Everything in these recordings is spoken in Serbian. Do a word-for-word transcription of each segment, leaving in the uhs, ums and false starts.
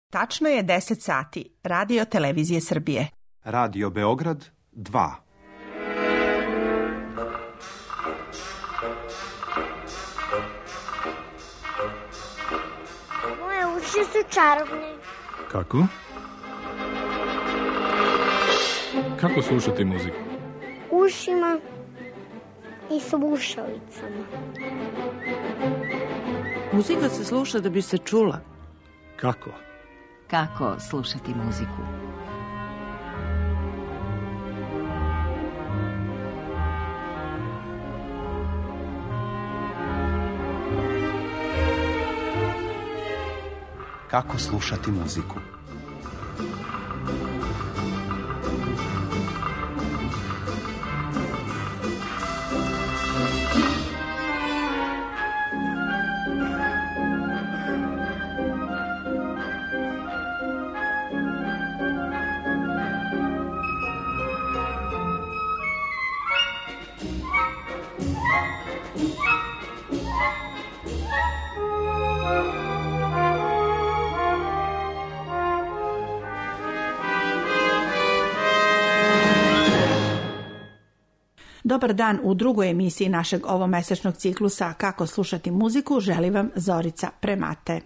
Tačno je deset sati. Radio Televizije Srbije. Radio Beograd dva. Moje uši su čarobne. Kako? Kako slušati muziku? Ušima i slušalicama. Muzika se sluša da bi se čula. Kako? Kako slušati muziku? Kako slušati muziku? Dobar dan, u drugoj emisiji našeg ovomesečnog ciklusa Kako slušati muziku želi vam Zorica Premate.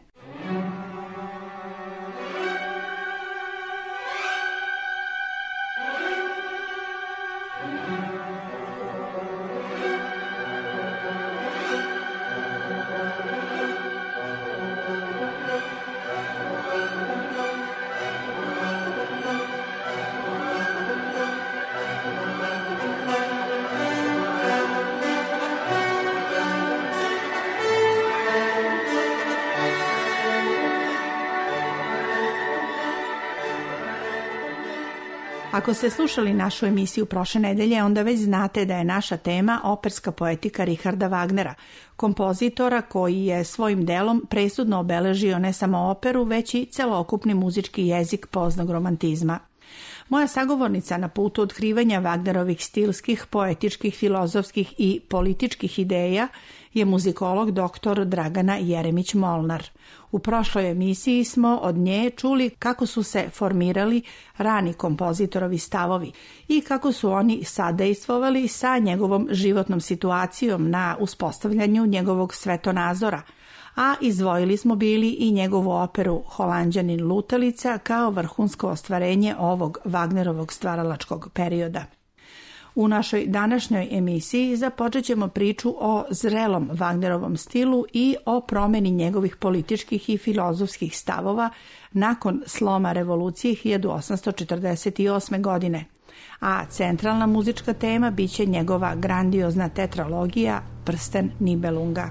Ako ste slušali našu emisiju prošle nedelje, onda već znate da je naša tema operska poetika Richarda Wagnera, kompozitora koji je svojim delom presudno obeležio ne samo operu, već i celokupni muzički jezik poznog romantizma. Moja sagovornica na putu otkrivanja Wagnerovih stilskih, poetičkih, filozofskih i političkih ideja je muzikolog doktor Dragana Jeremić-Molnar. U prošloj emisiji smo od nje čuli kako su se formirali rani kompozitorovi stavovi i kako su oni sadejstvovali sa njegovom životnom situacijom na uspostavljanju njegovog svetonazora, a izdvojili smo bili i njegovu operu Holanđanin lutalica kao vrhunsko ostvarenje ovog Wagnerovog stvaralačkog perioda. U našoj današnjoj emisiji započet ćemo priču o zrelom Wagnerovom stilu i o promeni njegovih političkih i filozofskih stavova nakon sloma revolucije hiljadu osamsto četrdeset osme. godine, a centralna muzička tema biće njegova grandiozna tetralogija Prsten Nibelunga.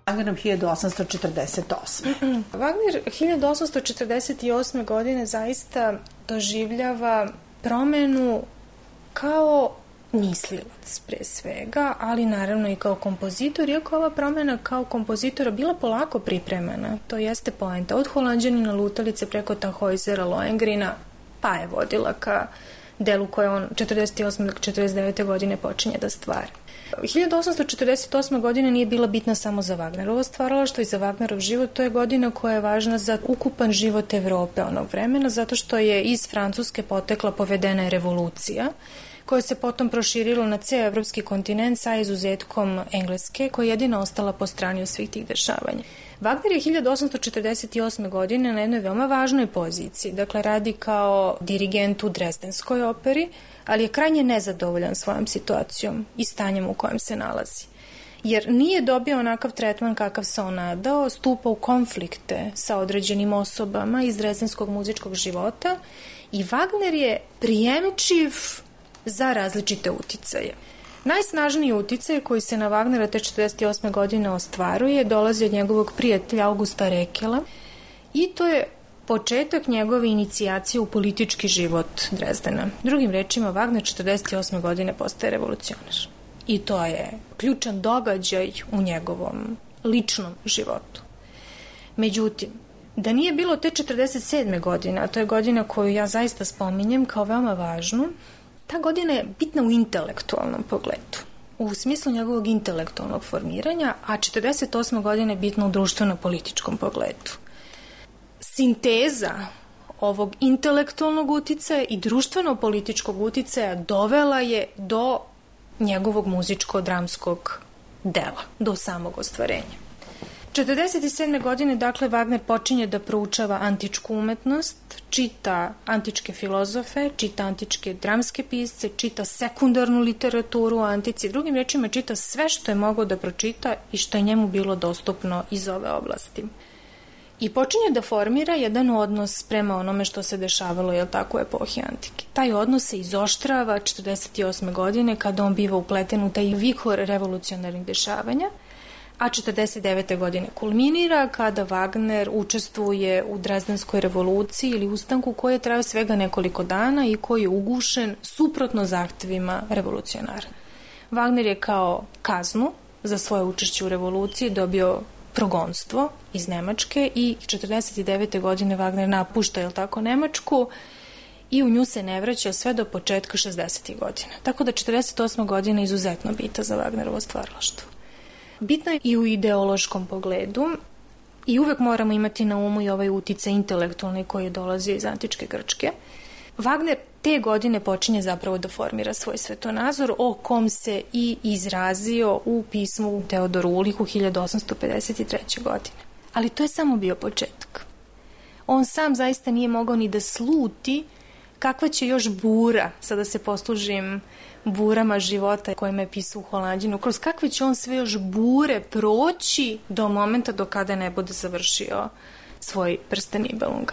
Wagnerom hiljadu osamsto četrdeset osme. Wagner hiljadu osamsto četrdeset osme. godine zaista doživljava promenu kao mislilac pre svega, ali naravno i kao kompozitor, iako ova promena kao kompozitora bila polako pripremana. To jeste poenta. Od Holanđanina lutalice preko Tannhäusera, Lohengrina, pa je vodila ka delu koje on četrdeset osme do četrdeset devete. godine počinje da stvara. hiljadu osamsto četrdeset osme. godine nije bila bitna samo za Wagnerovo stvaralaštvo i za Wagnerov život. To je godina koja je važna za ukupan život Evrope onog vremena, zato što je iz Francuske potekla povedena je revolucija, koja se potom proširila na ceo evropski kontinent sa izuzetkom Engleske, koja je jedina ostala po strani od svih tih dešavanja. Wagner je hiljadu osamsto četrdeset osme. godine na jednoj veoma važnoj poziciji, dakle radi kao dirigent u Dresdenskoj operi, ali je krajnje nezadovoljan svojom situacijom i stanjem u kojem se nalazi. Jer nije dobio onakav tretman kakav se on nadao, stupa u konflikte sa određenim osobama iz dresdenskog muzičkog života i Wagner je prijemčiv za različite uticaje. Najsnažniji uticaj koji se na Wagnera te četrdeset osme. godine ostvaruje dolazi od njegovog prijatelja Augusta Rekela i to je početak njegove inicijacije u politički život Drezdena. Drugim rečima, Wagner četrdeset osme. godine postaje revolucionar. I to je ključan događaj u njegovom ličnom životu. Međutim, da nije bilo te četrdeset sedme. godine, a to je godina koju ja zaista spominjem kao veoma važnu, ta godina je bitna u intelektualnom pogledu, u smislu njegovog intelektualnog formiranja, a četrdeset osme. godine je bitna u društveno-političkom pogledu. Sinteza ovog intelektualnog uticaja i društveno-političkog uticaja dovela je do njegovog muzičko-dramskog dela, do samog ostvarenja. četrdeset sedme. godine, dakle, Wagner počinje da proučava antičku umetnost, čita antičke filozofe, čita antičke dramske pisce, čita sekundarnu literaturu u antici, drugim rečima čita sve što je mogao da pročita i što je njemu bilo dostupno iz ove oblasti. I počinje da formira jedan odnos prema onome što se dešavalo, jel tako, u epohi antike. Taj odnos se izoštrava četrdeset osme. godine kada on biva upleten u taj vihor revolucionarnih dešavanja, a četrdeset devete. godine kulminira kada Wagner učestvuje u Drezdenskoj revoluciji ili ustanku koji je trajao svega nekoliko dana i koji je ugušen suprotno zahtevima revolucionara. Wagner je kao kaznu za svoje učešće u revoluciji dobio progonstvo iz Nemačke i četrdeset devete. godine Wagner napušta, jel tako, Nemačku i u nju se ne vraća sve do početka šezdesetih godina. Tako da četrdeset osma. godina je izuzetno bitna za Wagnerovo stvaralaštvo. Bitna je i u ideološkom pogledu i uvek moramo imati na umu i ovaj uticaj intelektualni koji dolazi iz antičke Grčke. Wagner te godine počinje zapravo da formira svoj svetonazor, o kom se i izrazio u pismu Teodoru Ulihu hiljadu osamsto pedeset treće. godine. Ali to je samo bio početak. On sam zaista nije mogao ni da sluti kakva će još bura, sada se poslužim burama života kojima je pisao u Holanđinu, kroz kakve će on sve još bure proći do momenta do kada ne bude završio svoj prsten Nibelunga.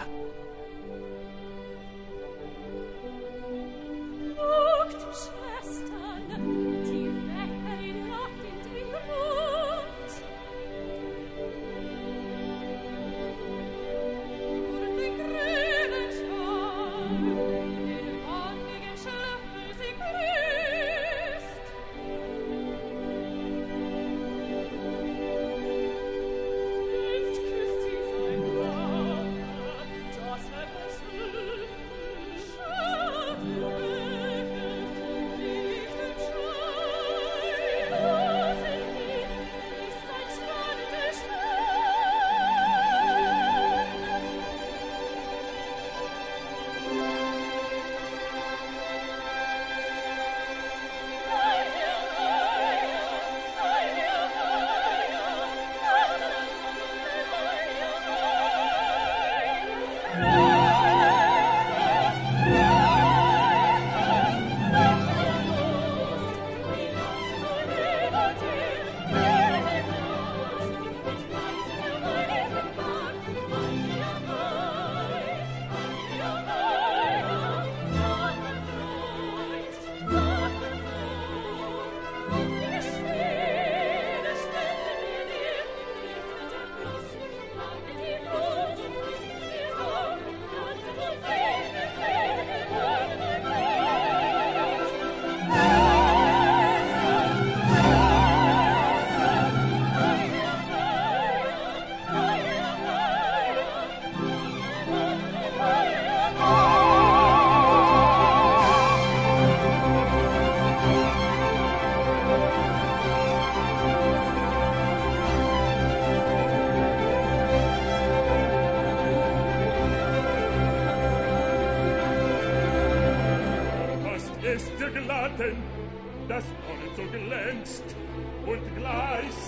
Schatten, das Gold so glänzt und gleißt.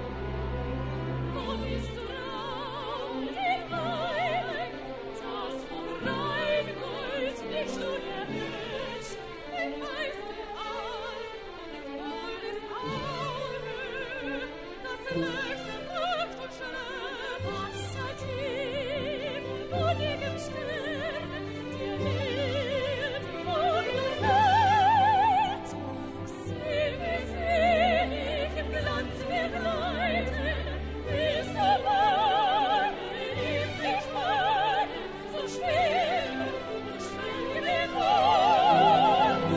Wo ist Raum, die Weile, das vom Rheingold nicht du erhöht, den Weiß der Alp und des Goldes Aure, das Löchse wirkt und schnell wassertief und im Stern, der Welt und der Welt. Seh, wie selig im Glanz wir gleiten, bis der Wagen in die Schmale, so schwer und schön wie uns.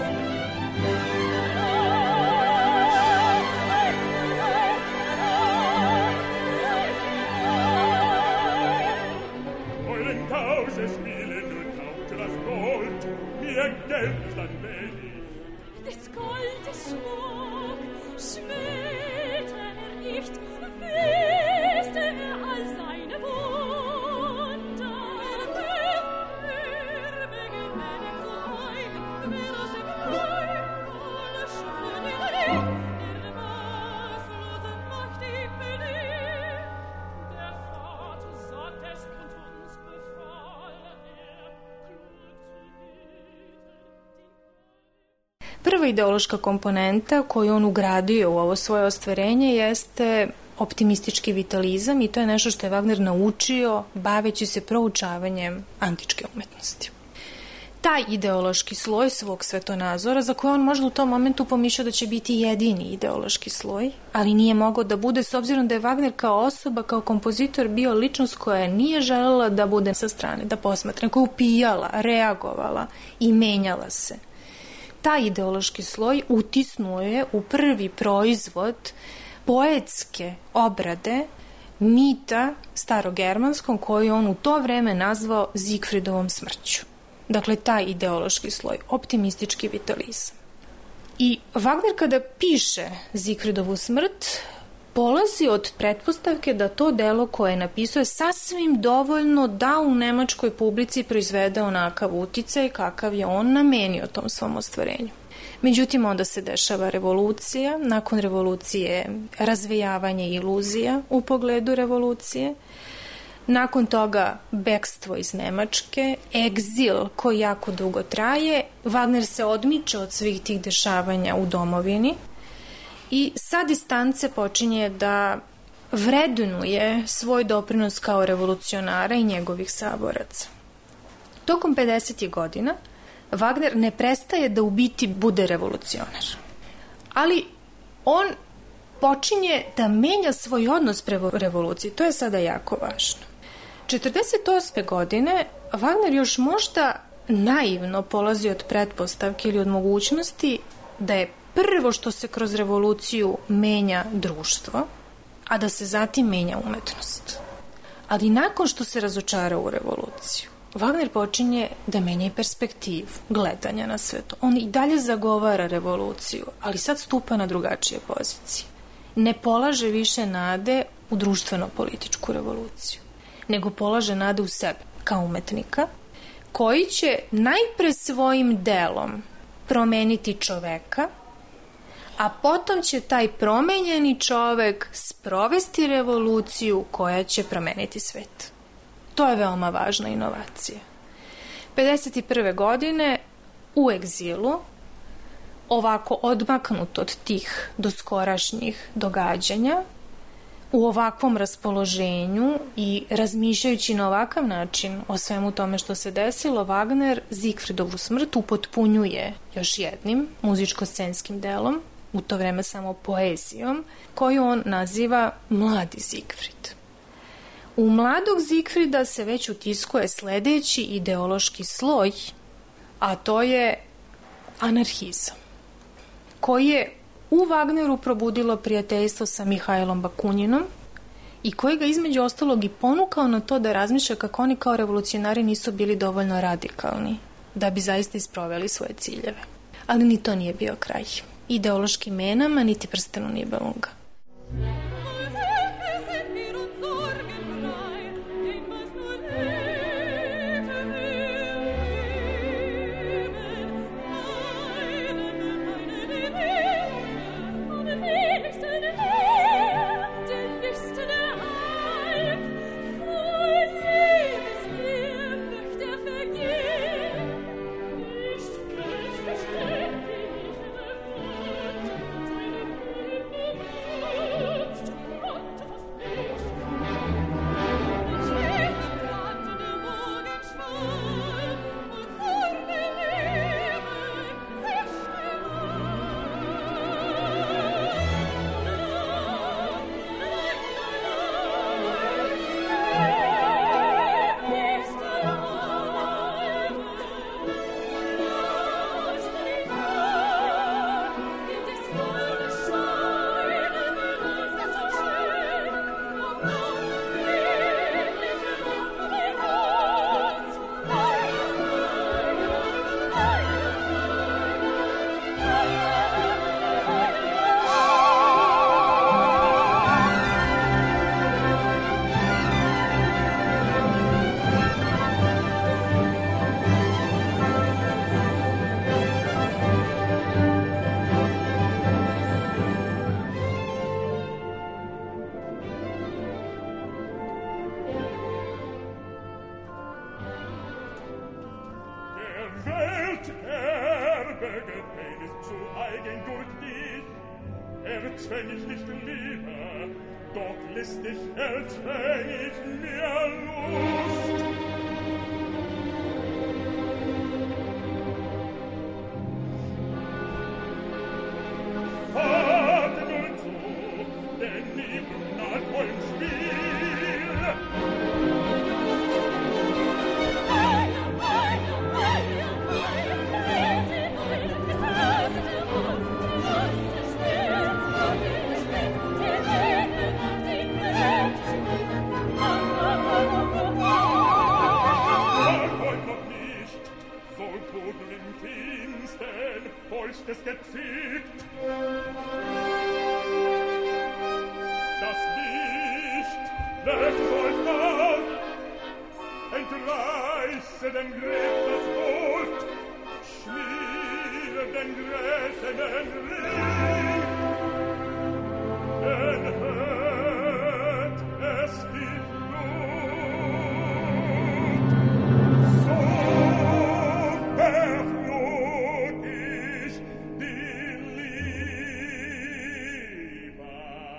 Euren Tausch spielen und taugt das Gold, mir Geld dann wenig. Des Goldes Schmuck schmäht er nicht, wüsste er all seine Wunder. Er begemein zu eigen, wäre sie gleich alle Schöne drin, der maßlose Macht ihm beliebt. Der Vater sagt es und uns befahl, er klug zu hüten die Prva ideološka komponenta koju on ugradio u ovo svoje ostvarenje jeste optimistički vitalizam i to je nešto što je Wagner naučio baveći se proučavanjem antičke umetnosti. Taj ideološki sloj svog svetonazora, za koji on možda u tom momentu pomišljao da će biti jedini ideološki sloj, ali nije mogao da bude s obzirom da je Wagner kao osoba, kao kompozitor bio ličnost koja nije želela da bude sa strane, da posmatra, koja je upijala, reagovala i menjala se. Taj ideološki sloj utisnuo je u prvi proizvod poetske obrade mita starogermanskom koji on u to vreme nazvao Zigfridovom smrću. Dakle, taj ideološki sloj, optimistički vitalizam. I Wagner kada piše Zigfridovu smrt, polazi od pretpostavke da to delo koje je napisao je sasvim dovoljno da u nemačkoj publici proizvede onakav uticaj kakav je on namenio tom svom ostvarenju. Međutim, onda se dešava revolucija, nakon revolucije razvejavanje iluzija u pogledu revolucije, nakon toga bekstvo iz Nemačke, egzil koji jako dugo traje, Wagner se odmiče od svih tih dešavanja u domovini i sa distance počinje da vrednuje svoj doprinos kao revolucionara i njegovih saboraca. Tokom pedesetih godina Wagner ne prestaje da u biti bude revolucionar, ali on počinje da menja svoj odnos prema revoluciji. To je sada jako važno. četrdeset osme godine Wagner još možda naivno polazi od pretpostavke ili od mogućnosti da je prvo što se kroz revoluciju menja društvo, a da se zatim menja umetnost. Ali nakon što se razočara u revoluciju, Wagner počinje da menja i perspektivu gledanja na sve to. On i dalje zagovara revoluciju, ali sad stupa na drugačije pozicije. Ne polaže više nade u društveno-političku revoluciju, nego polaže nade u sebe kao umetnika, koji će najpre svojim delom promeniti čoveka, a potom će taj promenjeni čovek sprovesti revoluciju koja će promeniti svet. To je veoma važna inovacija. pedeset prve godine u egzilu, ovako odmaknut od tih doskorašnjih događanja, u ovakvom raspoloženju i razmišljajući na ovakav način o svemu tome što se desilo, Wagner Zigfridovu smrt upotpunjuje još jednim muzičko-scenskim delom, u to vreme samo poezijom, koju on naziva Mladi Zigfrid. U Mladog Zigfrida se već utiskuje sledeći ideološki sloj, a to je anarhizam, koji je u Wagneru probudilo prijateljstvo sa Mihajlom Bakunjinom i koji ga između ostalog i ponukao na to da razmišlja kako oni kao revolucionari nisu bili dovoljno radikalni da bi zaista isproveli svoje ciljeve. Ali ni to nije bio kraj. Ideološkim menama niti prstenu Nibelunga. zu eigen durch dich, erzwäng ich nicht Liebe, doch listig erzwäng ich mir Lust. Warte nur zu, denn niemand wollen Spiel. Es gezieht. Das Licht lässt euch auf, entreiße den Griff das Gold, schmiere den gräsenen Ring, denn hört es die Flut, so verflog ich die Liebe.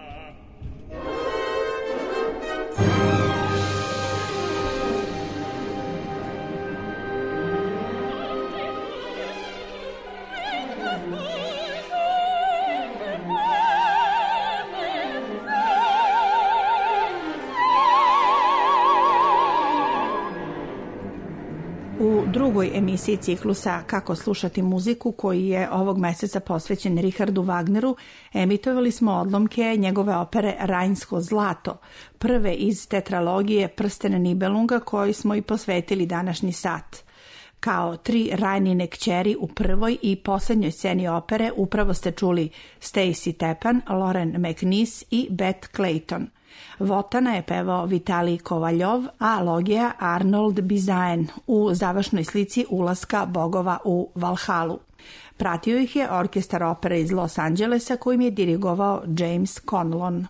U drugoj emisiji ciklusa Kako slušati muziku, koji je ovog meseca posvećen Richardu Wagneru, emitovali smo odlomke njegove opere Rajnsko zlato, prve iz tetralogije Prsten Nibelunga, koji smo i posvetili današnji sat. Kao tri Rajnine kćeri u prvoj i poslednjoj sceni opere upravo ste čuli Stacy Tepan, Lauren McNeese i Beth Clayton. Votana je pevao Vitalij Kovaljov, a Logija Arnold Bizaen u završnoj slici ulaska bogova u Valhalu. Pratio ih je orkestar opere iz Los Angelesa kojim je dirigovao James Conlon.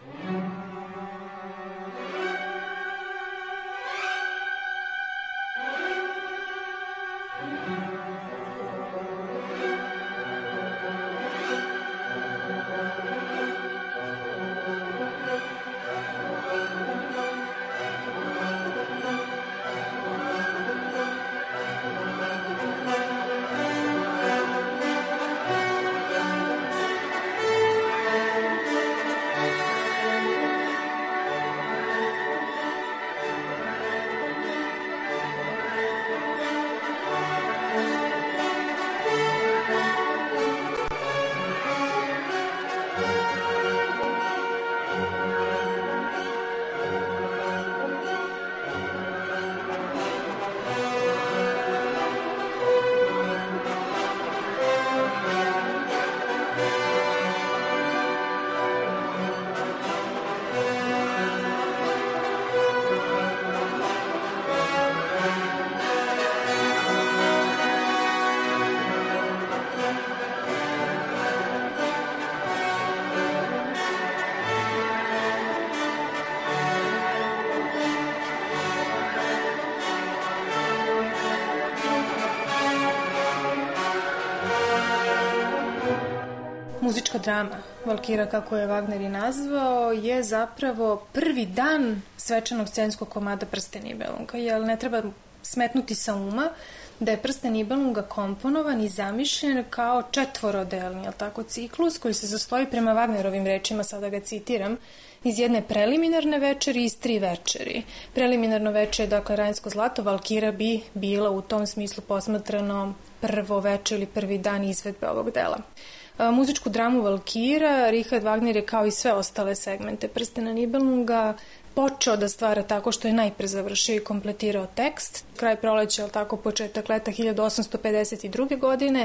Muzička drama, Valkira kako je Wagner i nazvao, je zapravo prvi dan svečanog scenskog komada Prsten Nibelunga, jer ne treba smetnuti sa uma da je Prsten Nibelunga komponovan i zamišljen kao četvorodelni, jel tako, ciklus koji se sastoji prema Wagnerovim rečima, sada ga citiram, iz jedne preliminarne večeri i iz tri večeri. Preliminarno večer je, dakle, Rajnsko zlato, Valkira bi bila u tom smislu posmatrano prvo večer ili prvi dan izvedbe ovog dela. Muzičku dramu Valkira Richard Wagner je, kao i sve ostale segmente Prstena Nibelunga, počeo da stvara tako što je najpre završio i kompletirao tekst. Kraj proleća, ali tako, početak leta hiljadu osamsto pedeset druge. godine,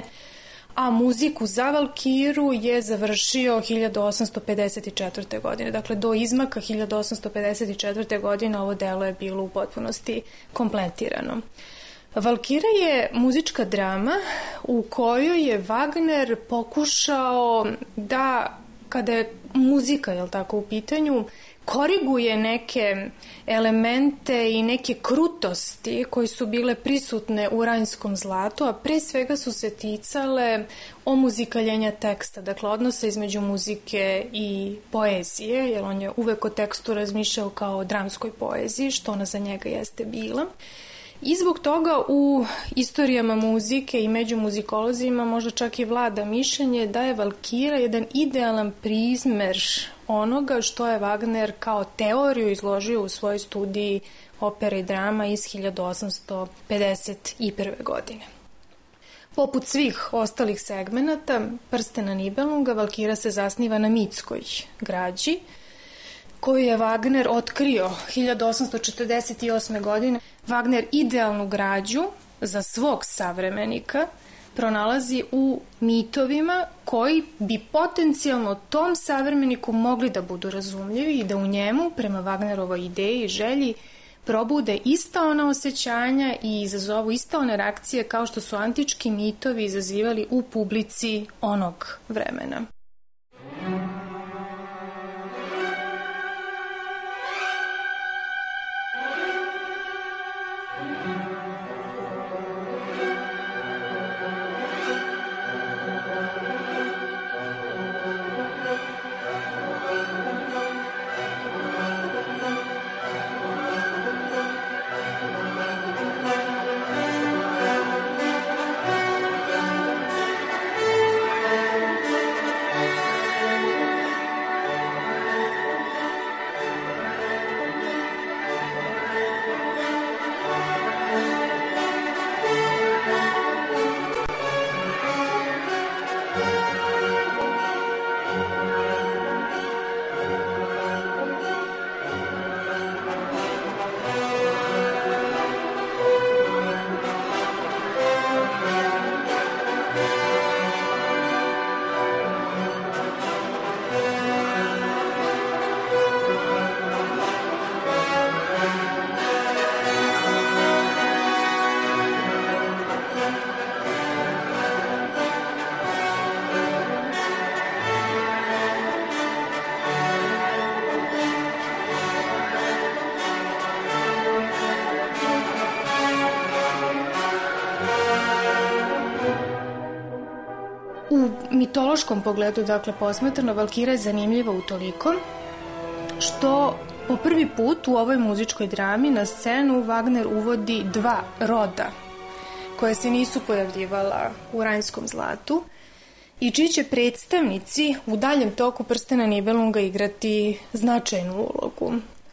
a muziku za Valkiru je završio hiljadu osamsto pedeset četvrte. godine. Dakle, do izmaka hiljadu osamsto pedeset četvrte. godine ovo delo je bilo u potpunosti kompletirano. Valkira je muzička drama u kojoj je Wagner pokušao da kada je muzika, jel tako, u pitanju, koriguje neke elemente i neke krutosti koji su bile prisutne u Rajnskom zlatu, a pre svega su se ticale omuzikaljenja teksta, dakle odnosa između muzike i poezije, jer on je uvek o tekstu razmišljao kao o dramskoj poeziji, što ona za njega jeste bila. I zbog toga u istorijama muzike i među muzikolozima možda čak i vlada mišljenje da je Valkira jedan idealan prizmer onoga što je Wagner kao teoriju izložio u svojoj studiji opere i drama iz hiljadu osamsto pedeset prve. godine. Poput svih ostalih segmenata Prstena Nibelunga, Valkira se zasniva na mitskoj građi, koju je Wagner otkrio hiljadu osamsto četrdeset osme. godine. Wagner idealnu građu za svog savremenika pronalazi u mitovima koji bi potencijalno tom savremeniku mogli da budu razumljivi i da u njemu, prema Wagnerovoj ideji i želji, probude ista ona osjećanja i izazovu ista one reakcije kao što su antički mitovi izazivali u publici onog vremena. U mitološkom pogledu, dakle, posmatrano, Valkira je zanimljiva utoliko što po prvi put u ovoj muzičkoj drami na scenu Wagner uvodi dva roda koje se nisu pojavljivala u Rajnskom zlatu i čiji će predstavnici u daljem toku Prstena Nibelunga igrati značajnu ulogu.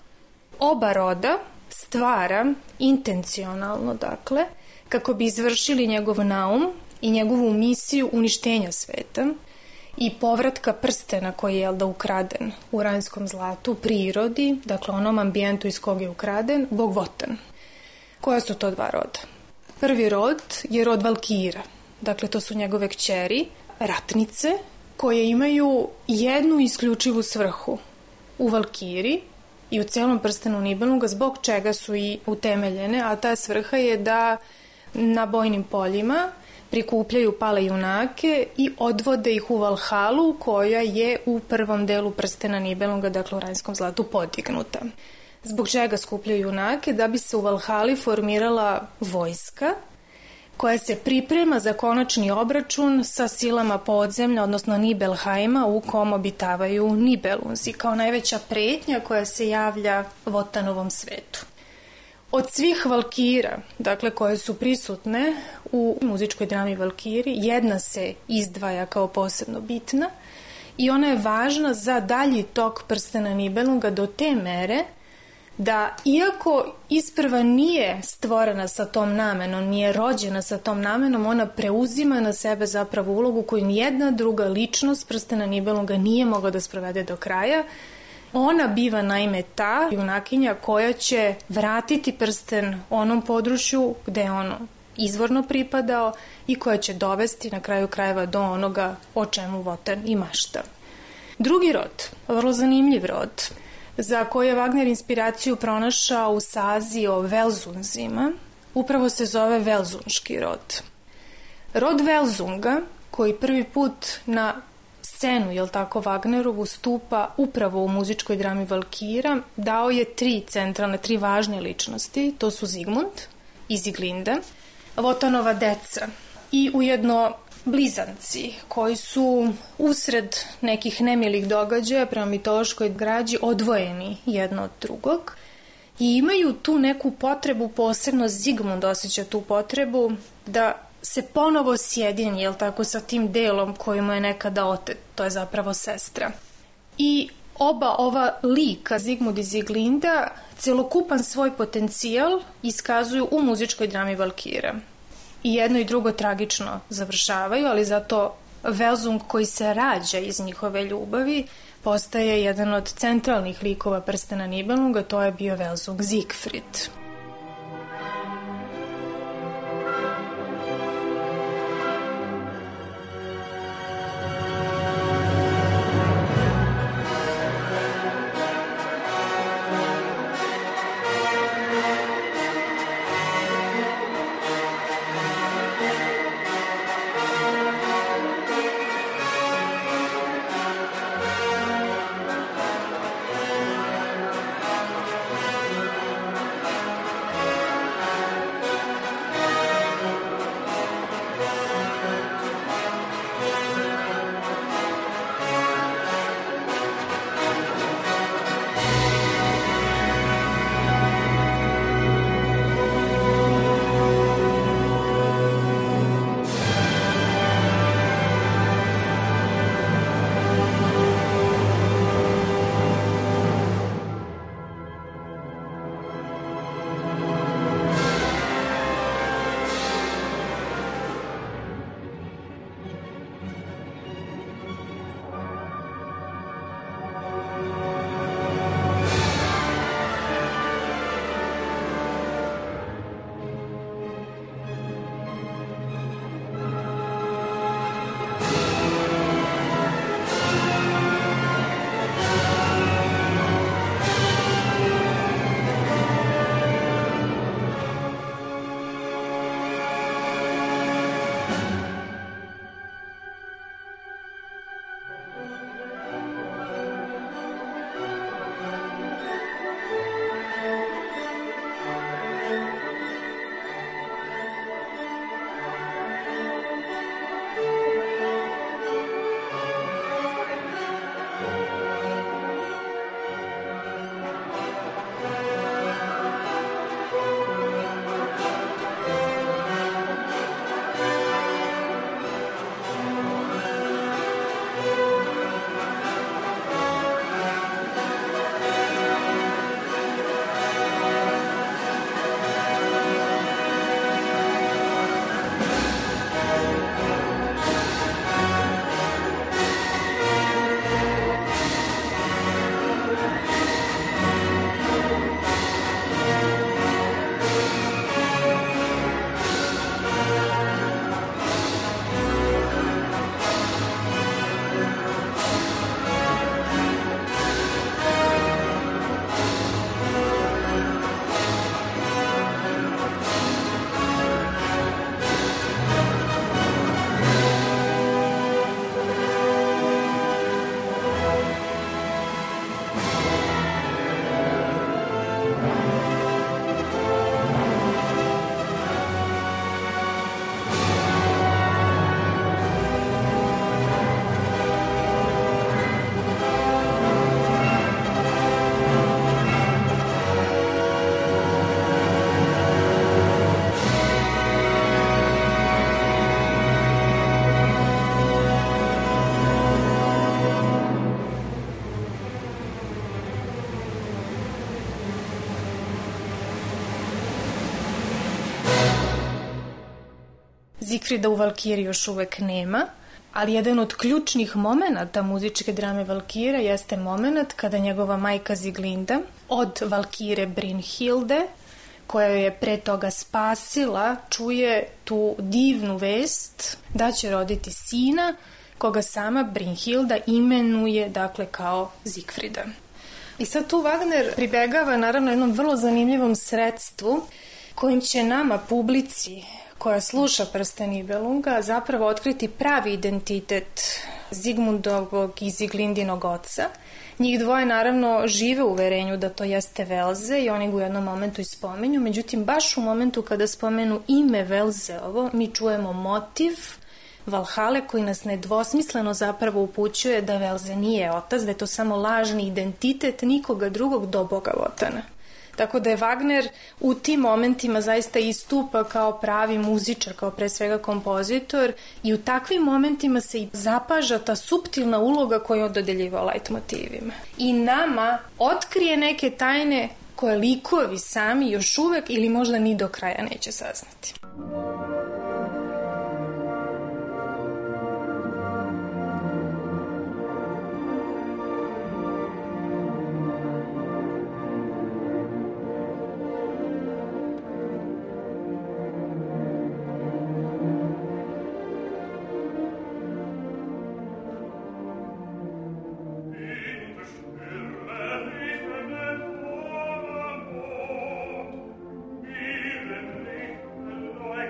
Oba roda stvara intencionalno, dakle, kako bi izvršili njegov naum i njegovu misiju uništenja sveta i povratka prstena koji je, jel da, ukraden u Rajnskom zlatu, prirodi, dakle onom ambijentu iz kog je ukraden, bog Wotan. Koja su to dva roda? Prvi rod je rod Valkira, dakle to su njegove kćeri, ratnice, koje imaju jednu isključivu svrhu u Valkiri i u celom Prstenu Nibelunga, zbog čega su i utemeljene, a ta svrha je da na bojnim poljima prikupljaju pale junake i odvode ih u Valhalu, koja je u prvom delu Prstena Nibelunga, dakle u Rajnskom zlatu, podignuta. Zbog čega skupljaju junake? Da bi se u Valhali formirala vojska koja se priprema za konačni obračun sa silama podzemlja, odnosno Nibelheima, u kom obitavaju Nibelunzi, kao najveća pretnja koja se javlja Votanovom svetu. Od svih Valkira, dakle, koje su prisutne u muzičkoj drami Valkiri, jedna se izdvaja kao posebno bitna i ona je važna za dalji tok Prstena Nibelunga do te mere da, iako isprva nije stvorena sa tom namenom, nije rođena sa tom namenom, ona preuzima na sebe zapravo ulogu koju nijedna druga ličnost Prstena Nibelunga nije mogla da sprovede do kraja. Ona biva naime ta junakinja koja će vratiti prsten onom području gde je ono izvorno pripadao i koja će dovesti na kraju krajeva do onoga o čemu Wotan i mašta. Drugi rod, vrlo zanimljiv rod, za koji je Wagner inspiraciju pronašao u sazi o Velzunzima, upravo se zove Velzunški rod. Rod Velzunga, koji prvi put na scenu, jel tako, Wagnerovu stupa upravo u muzičkoj drami Valkira, dao je tri centralne, tri važne ličnosti, to su Zigmund i Ziglinda, Wotanova deca i ujedno blizanci koji su usred nekih nemilih događaja prema mitološkoj građi odvojeni jedno od drugog i imaju tu neku potrebu, posebno Zigmund osjeća tu potrebu da se ponovo sjedini, jel tako, sa tim delom koji mu je nekada otet, to je zapravo sestra. I oba ova lika, Zigmund i Ziglinda, celokupan svoj potencijal iskazuju u muzičkoj drami Valkira. I jedno i drugo tragično završavaju, ali zato Welsung koji se rađa iz njihove ljubavi postaje jedan od centralnih likova Prstena Nibelunga, to je bio Welsung Siegfried. Siegfrieda u Valkiri još uvek nema, ali jedan od ključnih momenata muzičke drame Valkira jeste moment kada njegova majka Ziglinda od Valkire Brynhilde, koja je pre toga spasila, čuje tu divnu vest da će roditi sina, koga sama Brynhilda imenuje, dakle, kao Siegfrieda. I sad tu Wagner pribegava naravno jednom vrlo zanimljivom sredstvu kojim će nama, publici, koja sluša Prsten Nibelunga zapravo otkriti pravi identitet Zigmundovog i Ziglindinog oca. Njih dvoje naravno žive u uverenju da to jeste Velze i oni ga u jednom momentu i spomenju, međutim baš u momentu kada spomenu ime Velzeovo mi čujemo motiv Valhale koji nas nedvosmisleno zapravo upućuje da Velze nije otac, da je to samo lažni identitet nikoga drugog do Boga Votana. Tako da je Wagner u tim momentima zaista istupa kao pravi muzičar, kao pre svega kompozitor i u takvim momentima se i zapaža ta suptilna uloga koju je on dodeljivao leitmotivima. I nama otkrije neke tajne koje likovi sami još uvek ili možda ni do kraja neće saznati. Wie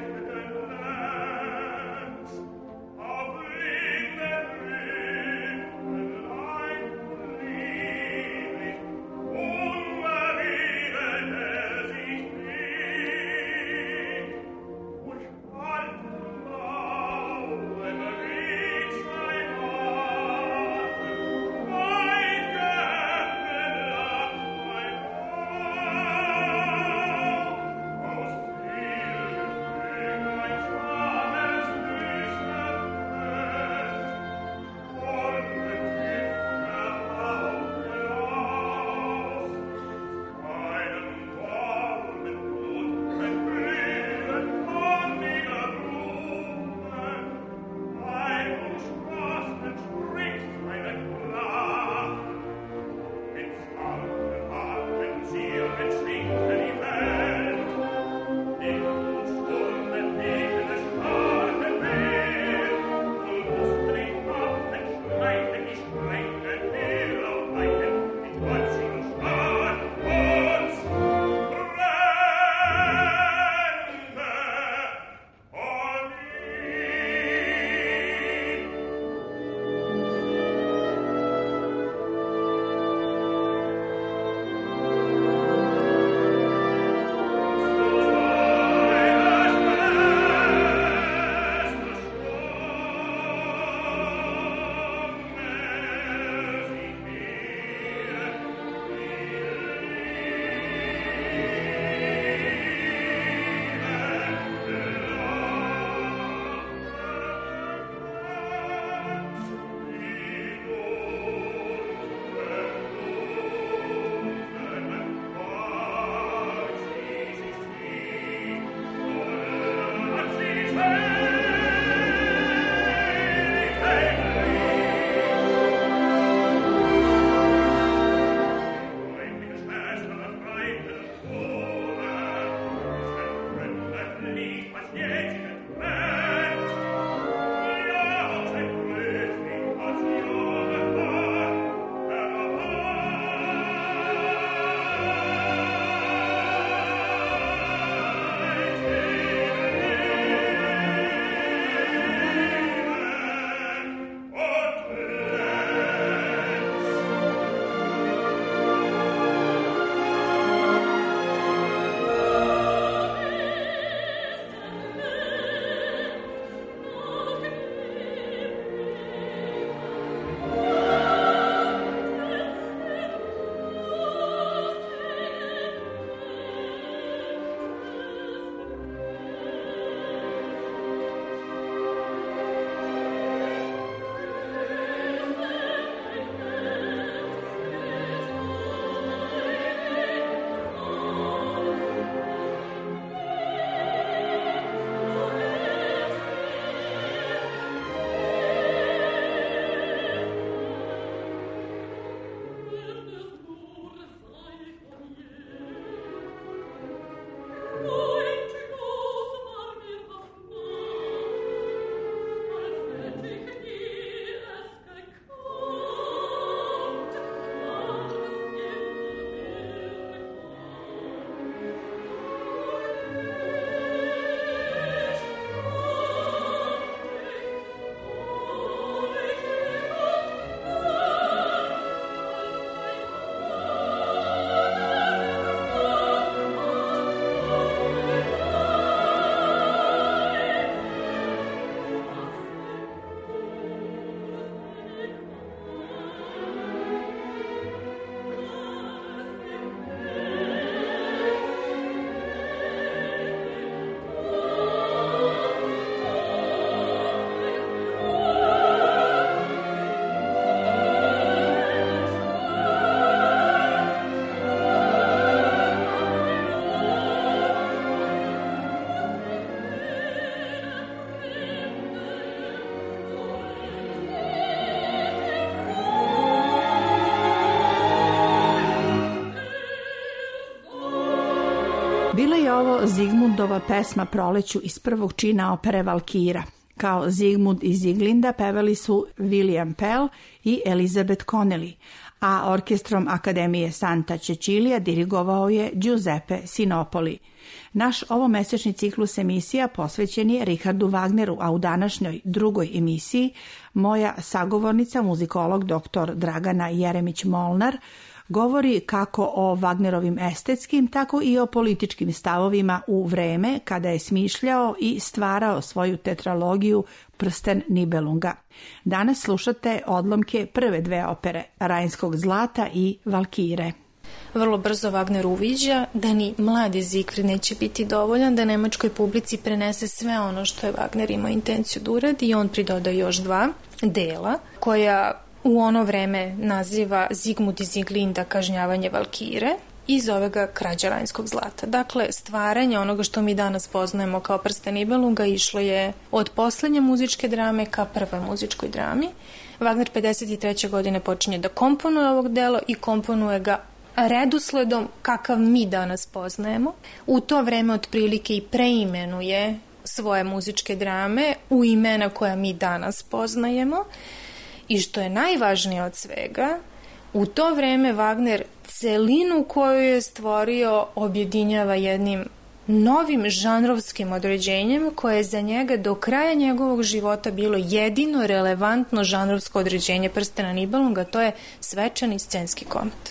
Bila je ovo Zigmundova pesma Proleću iz prvog čina opere Valkira. Kao Zigmund iz Ziglinda pevali su William Pell i Elizabeth Connelly, a orkestrom Akademije Santa Cecilia dirigovao je Giuseppe Sinopoli. Naš ovomesečni ciklus emisija posvećen je Richardu Wagneru, a u današnjoj drugoj emisiji moja sagovornica, muzikolog doktor Dragana Jeremić-Molnar, govori kako o Wagnerovim estetskim, tako i o političkim stavovima u vreme kada je smišljao i stvarao svoju tetralogiju Prsten Nibelunga. Danas slušate odlomke prve dve opere, Rajnskog zlata i Valkire. Vrlo brzo Wagner uviđa da ni mladi Siegfried neće biti dovoljan, da nemačkoj publici prenese sve ono što je Wagner imao intenciju da uradi i on pridoda još dva dela koja u ono vreme naziva Zigmund iz Ziglinda kažnjavanje Valkire i zove ga Krađa Rajnskog zlata. Dakle, stvaranje onoga što mi danas poznajemo kao Prsten Nibelunga išlo je od poslednje muzičke drame ka prvoj muzičkoj drami. Wagner pedeset treće godine počinje da komponuje ovog dela i komponuje ga redosledom kakav mi danas poznajemo. U to vreme otprilike i preimenuje svoje muzičke drame u imena koja mi danas poznajemo. I što je najvažnije od svega, u to vreme Wagner celinu koju je stvorio objedinjava jednim novim žanrovskim određenjem koje je za njega do kraja njegovog života bilo jedino relevantno žanrovsko određenje Prstena Nibelunga, to je svečani scenski komad.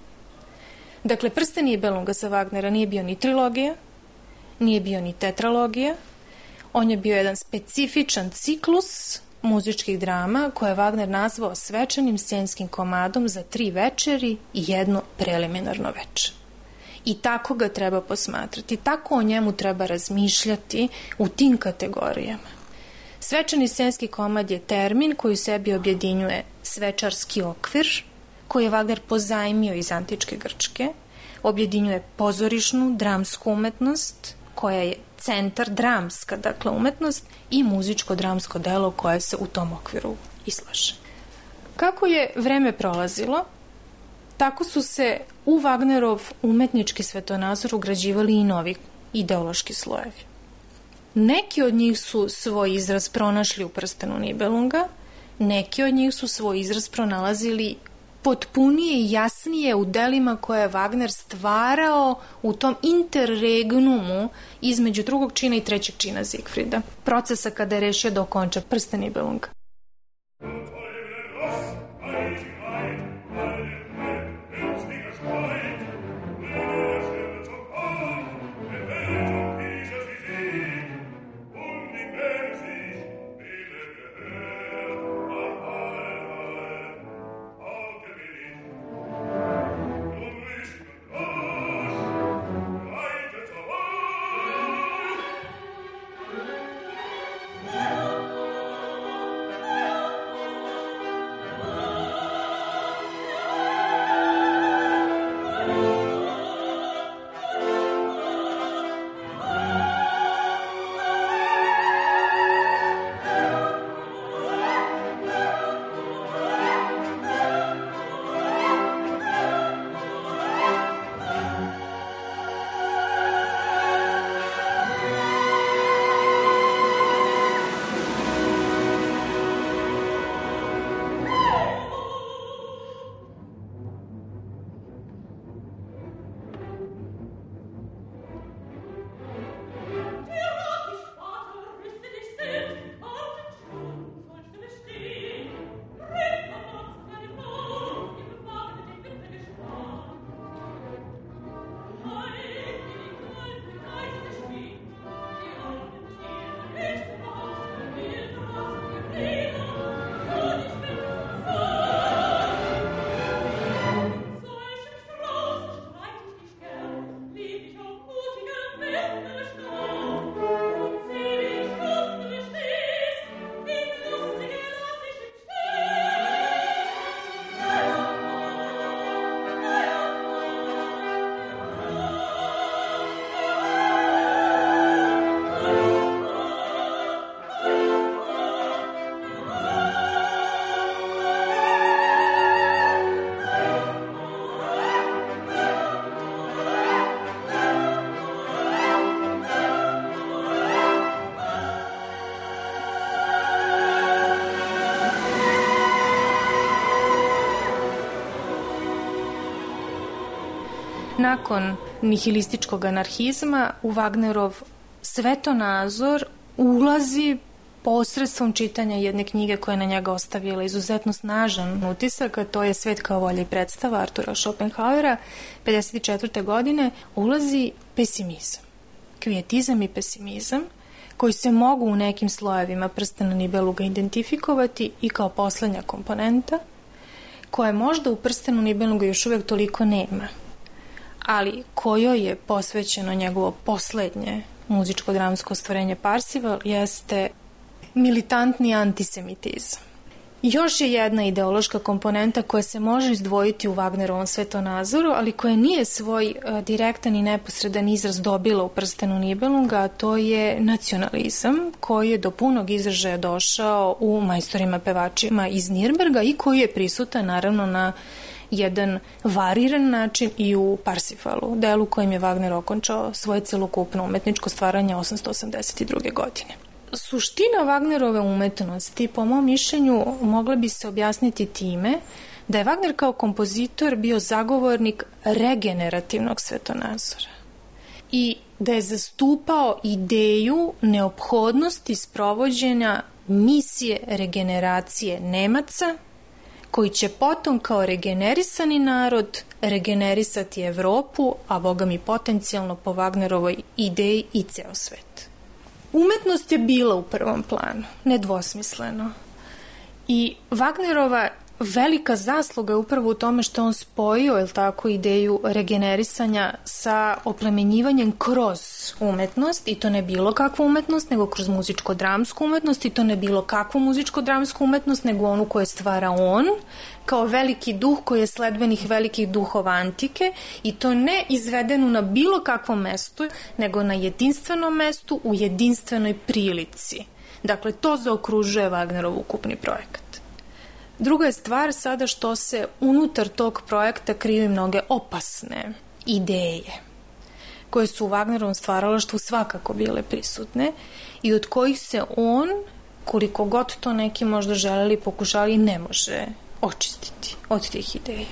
Dakle, Prsten Nibelunga sa Wagnera nije bio ni trilogija, nije bio ni tetralogija, on je bio jedan specifičan ciklus muzičkih drama koje je Wagner nazvao svečanim scenskim komadom za tri večeri i jedno preliminarno veče. I tako ga treba posmatrati, tako o njemu treba razmišljati u tim kategorijama. Svečani scenski komad je termin koji u sebi objedinjuje svečarski okvir, koji je Wagner pozajmio iz antičke Grčke, objedinjuje pozorišnu, dramsku umetnost, koja je centar, dramska, dakle umetnost, i muzičko-dramsko delo koje se u tom okviru izlaže. Kako je vreme prolazilo, tako su se u Wagnerov umetnički svetonazor ugrađivali i novi ideološki slojevi. Neki od njih su svoj izraz pronašli u Prstenu Nibelunga, neki od njih su svoj izraz pronalazili potpunije i jasnije u delima koje je Wagner stvarao u tom interregnumu između drugog čina i trećeg čina Siegfrieda, procesa kada je rešio da okonča Prsten Nibelunga. Oh Nakon nihilističkog anarhizma u Wagnerov svetonazor ulazi posredstvom čitanja jedne knjige koja je na njega ostavila izuzetno snažan utisak, a to je Svet kao volja i predstava Artura Schopenhauera, pedeset četvrte godine, ulazi pesimizam. Kvijetizam i pesimizam, koji se mogu u nekim slojevima prstena Nibelunga identifikovati i kao poslednja komponenta, koja možda u prstenu Nibelunga još uvek toliko nema, ali kojoj je posvećeno njegovo poslednje muzičko-dramsko stvorenje Parzival, jeste militantni antisemitizam. Još je jedna ideološka komponenta koja se može izdvojiti u Wagnerovom svetonazoru, ali koja nije svoj a, direktan i neposredan izraz dobila u prstenu Nibelunga, a to je nacionalizam, koji je do punog izražaja došao u Majstorima pevačima iz Nirnberga i koji je prisutan naravno na jedan variran način i u Parzivalu, delu kojim je Wagner okončao svoje celokupno umetničko stvaranje osamsto osamdeset druge godine. Suština Wagnerove umetnosti, po mom mišljenju, mogla bi se objasniti time da je Wagner kao kompozitor bio zagovornik regenerativnog svetonazora i da je zastupao ideju neophodnosti sprovođenja misije regeneracije Nemaca, koji će potom kao regenerisani narod regenerisati Evropu, a boga mi potencijalno po Wagnerovoj ideji i ceo svet. Umetnost je bila u prvom planu, nedvosmisleno. I Wagnerova velika zasluga je upravo u tome što on spojio, je li tako, ideju regenerisanja sa oplemenjivanjem kroz umetnost, i to ne bilo kakvu umetnost, nego kroz muzičko-dramsku umetnost, i to ne bilo kakvu muzičko-dramsku umetnost, nego onu koju stvara on, kao veliki duh koji je sledbenih velikih duhova antike, i to ne izvedenu na bilo kakvom mestu, nego na jedinstvenom mestu, u jedinstvenoj prilici. Dakle, to zaokružuje Wagnerov ukupni projekat. Druga je stvar sada što se unutar tog projekta kriju i mnoge opasne ideje, koje su u Wagnerovom stvaralaštvu svakako bile prisutne i od kojih se on, koliko god to neki možda želeli, pokušali, ne može očistiti od tih ideja.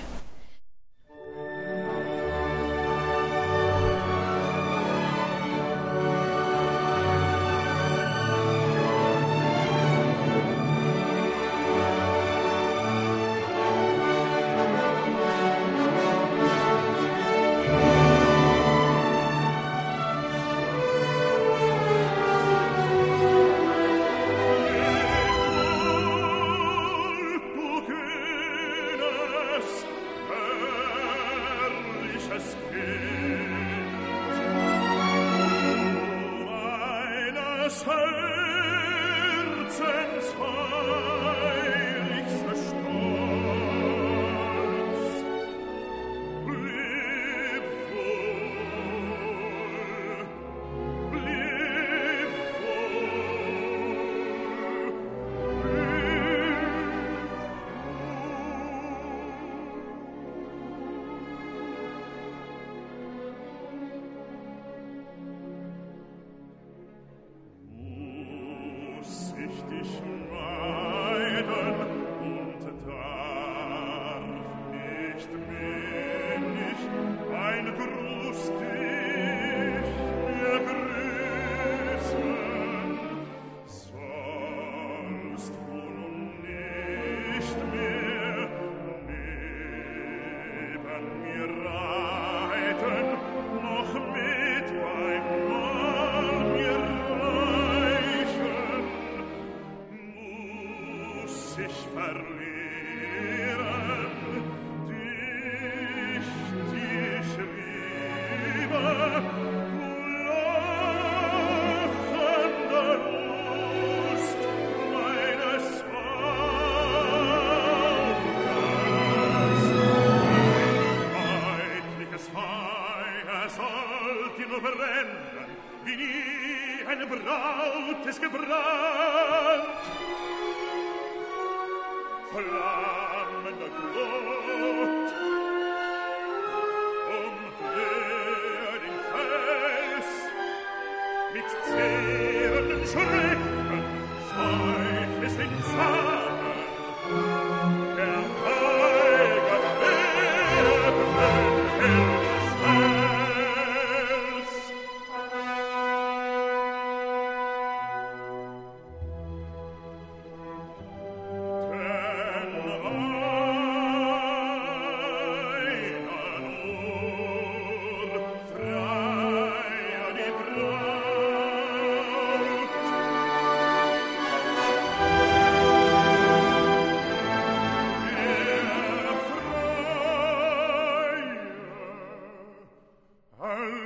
Der Feiger, der brennt,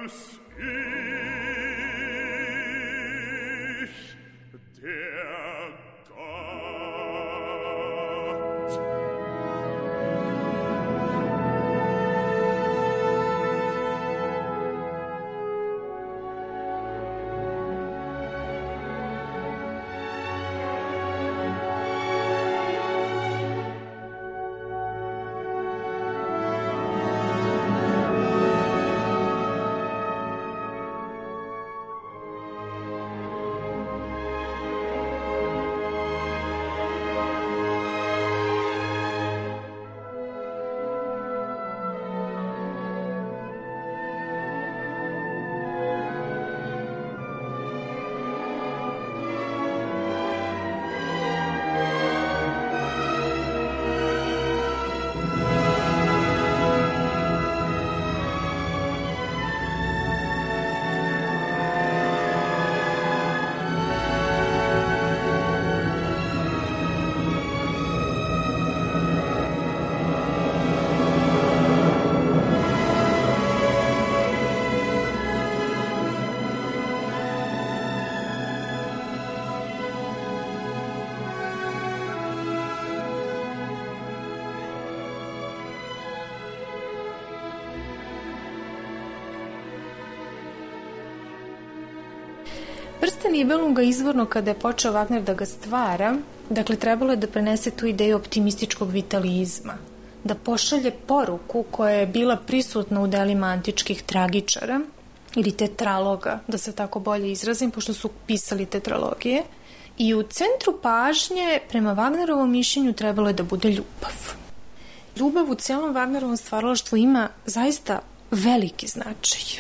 als ich, der Gott. Prsten Nibelunga izvorno kada je počeo Wagner da ga stvara, dakle trebalo je da prenese tu ideju optimističkog vitalizma, da pošalje poruku koja je bila prisutna u delima antičkih tragičara ili tetraloga, da se tako bolje izrazim, pošto su pisali tetralogije. I u centru pažnje, prema Wagnerovom mišljenju, trebalo je da bude ljubav. Ljubav u celom Wagnerovom stvaralaštvu ima zaista veliki značaj.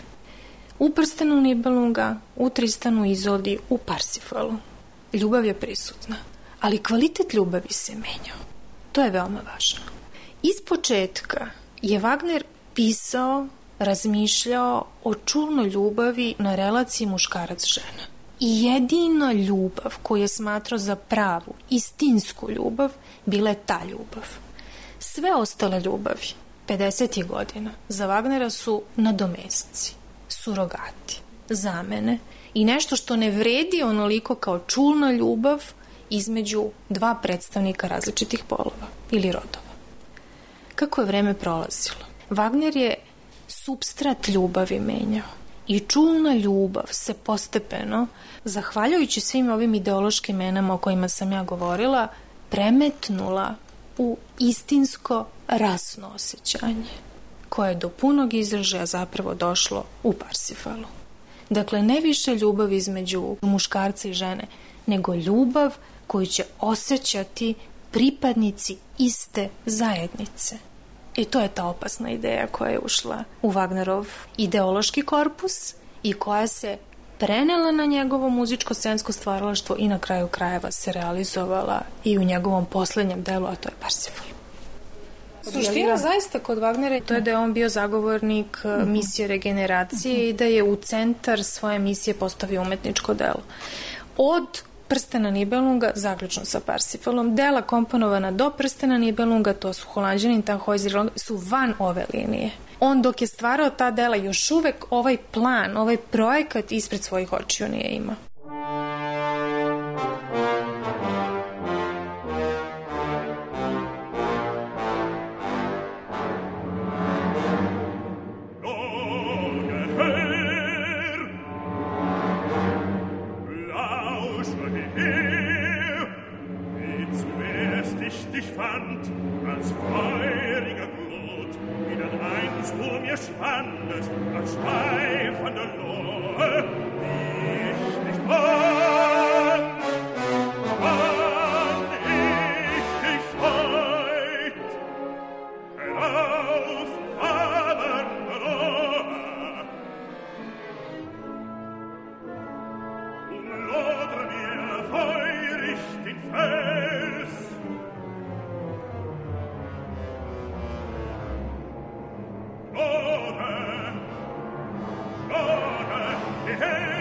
U Prstenu Nibelunga, u Tristanu i Izoldi, u Parsifalu. Ljubav je prisutna, ali kvalitet ljubavi se menjao. To je veoma važno. Iz početka je Wagner pisao, razmišljao o čulnoj ljubavi na relaciji muškarac-žena. I jedina ljubav koju je smatrao za pravu, istinsku ljubav, bila je ta ljubav. Sve ostale ljubavi, pedesetih godina, za Wagnera su nadomesci, surogati, zamene i nešto što ne vredi onoliko kao čulna ljubav između dva predstavnika različitih polova ili rodova. Kako je vreme prolazilo, Wagner je supstrat ljubavi menjao i čulna ljubav se postepeno, zahvaljujući svim ovim ideološkim menama o kojima sam ja govorila, premetnula u istinsko rasno osjećanje, koje je do punog izražaja zapravo došlo u Parsifalu. Dakle, ne više ljubav između muškarca i žene, nego ljubav koju će osjećati pripadnici iste zajednice. I to je ta opasna ideja koja je ušla u Wagnerov ideološki korpus i koja se prenela na njegovo muzičko-scensko stvaralaštvo i na kraju krajeva se realizovala i u njegovom poslednjem delu, a to je Parsifal. Suština zaista kod Wagnera to je da je on bio zagovornik misije regeneracije i da je u centar svoje misije postavio umetničko delo. Od Prstena Nibelunga, zaključno sa Parsifalom, dela komponovana do Prstena Nibelunga, to su Holanđanin, Tannhäuser, su van ove linije. On dok je stvarao ta dela, još uvek ovaj plan, ovaj projekat ispred svojih očiju nije imao. Schwandest, als schweifende Lohe, ich nicht wann, wann ich dich heut, herauf fallende Lohe, umlodre mir feurig den Fels, Lode, Lode, her!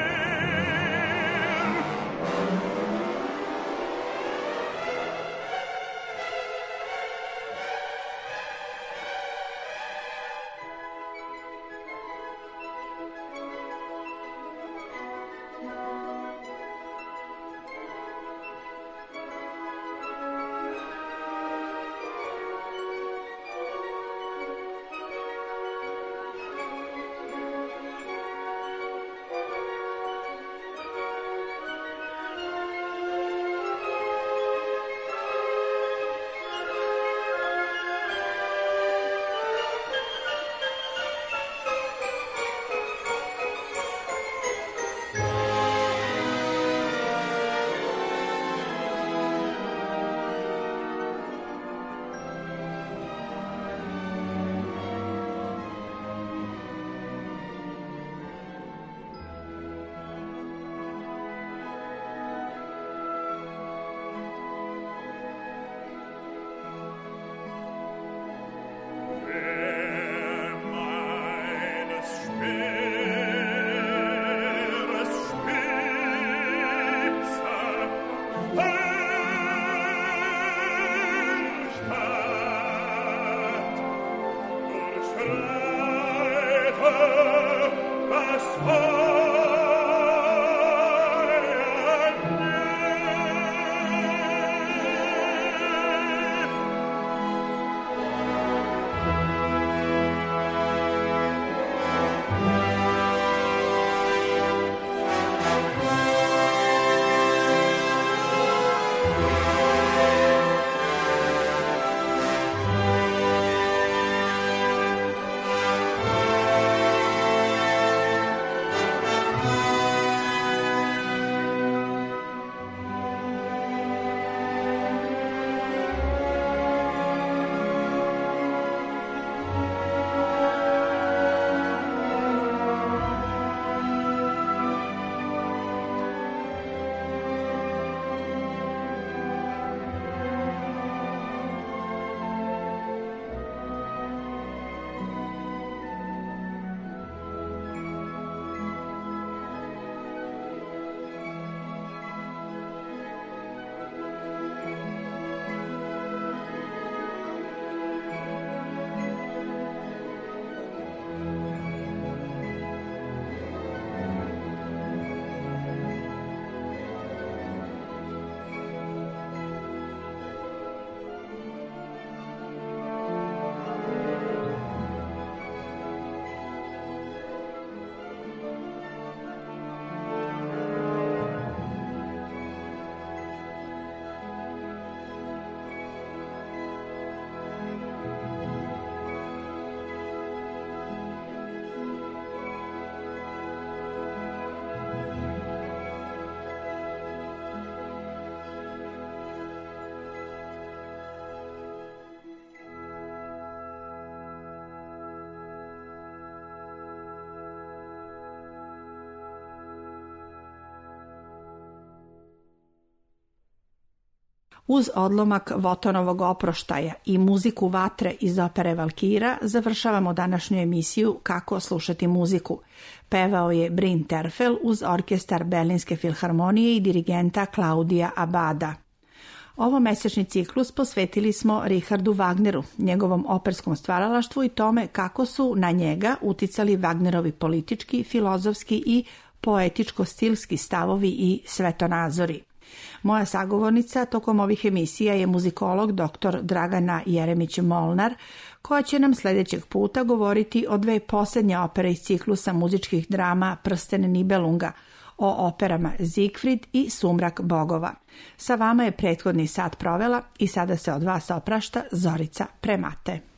Uz odlomak Votonovog oproštaja i muziku Vatre iz opere Valkira završavamo današnju emisiju Kako slušati muziku. Pevao je Bryn Terfel uz orkestar Berlinske filharmonije i dirigenta Klaudija Abada. Ovo mesečni ciklus posvetili smo Richardu Wagneru, njegovom operskom stvaralaštvu i tome kako su na njega uticali Wagnerovi politički, filozofski i poetičko-stilski stavovi i svetonazori. Moja sagovornica tokom ovih emisija je muzikolog dr Dragana Jeremić-Molnar, koja će nam sljedećeg puta govoriti o dve posljednje opere iz ciklusa muzičkih drama Prsten Nibelunga, o operama Siegfried i Sumrak bogova. Sa vama je prethodni sat provela i sada se od vas oprašta Zorica Premate.